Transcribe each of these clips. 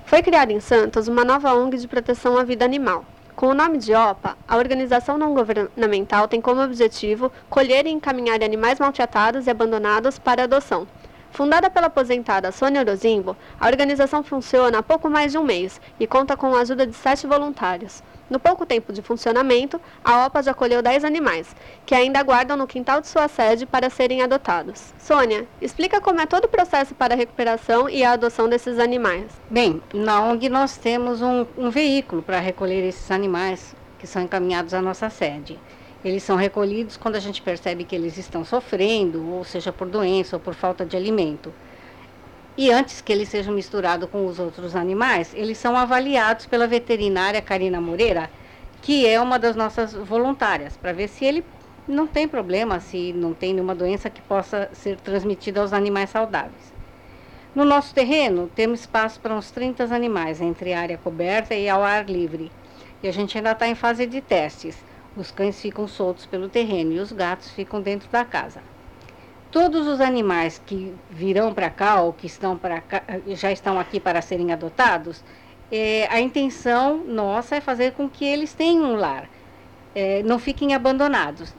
Foi criada em Santos uma nova ONG de proteção à vida animal. Com o nome de OPA, a organização não governamental tem como objetivo colher e encaminhar animais maltratados e abandonados para adoção. Fundada pela aposentada Sônia Orozimbo, a organização funciona há pouco mais de um mês e conta com a ajuda de 7 voluntários. No pouco tempo de funcionamento, a OPA já acolheu 10 animais, que ainda aguardam no quintal de sua sede para serem adotados. Sônia, explica como é todo o processo para a recuperação e a adoção desses animais. Bem, na ONG nós temos um veículo para recolher esses animais que são encaminhados à nossa sede. Eles são recolhidos quando a gente percebe que eles estão sofrendo, ou seja, por doença ou por falta de alimento. E antes que eles sejam misturados com os outros animais, eles são avaliados pela veterinária Karina Moreira, que é uma das nossas voluntárias, para ver se ele não tem problema, se não tem nenhuma doença que possa ser transmitida aos animais saudáveis. No nosso terreno, temos espaço para uns 30 animais, entre área coberta e ao ar livre. E a gente ainda está em fase de testes. Os cães ficam soltos pelo terreno e os gatos ficam dentro da casa. Todos os animais que virão para cá ou que estão para cá, já estão aqui para serem adotados, a intenção nossa é fazer com que eles tenham um lar, não fiquem abandonados.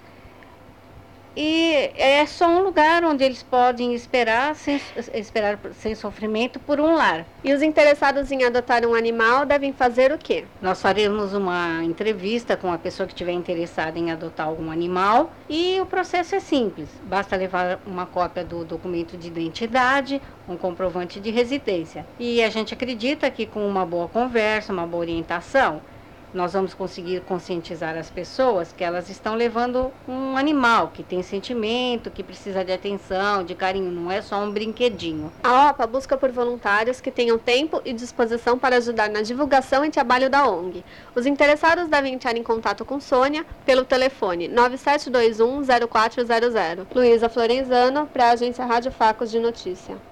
E é só um lugar onde eles podem esperar sem sofrimento por um lar. E os interessados em adotar um animal devem fazer o quê? Nós faremos uma entrevista com a pessoa que estiver interessada em adotar algum animal e o processo é simples. Basta levar uma cópia do documento de identidade, um comprovante de residência. E a gente acredita que com uma boa conversa, uma boa orientação, nós vamos conseguir conscientizar as pessoas que elas estão levando um animal que tem sentimento, que precisa de atenção, de carinho, não é só um brinquedinho. A OPA busca por voluntários que tenham tempo e disposição para ajudar na divulgação e trabalho da ONG. Os interessados devem entrar em contato com Sônia pelo telefone 9721-0400. Luísa Florenzano, para a Agência Rádio Facos de Notícia.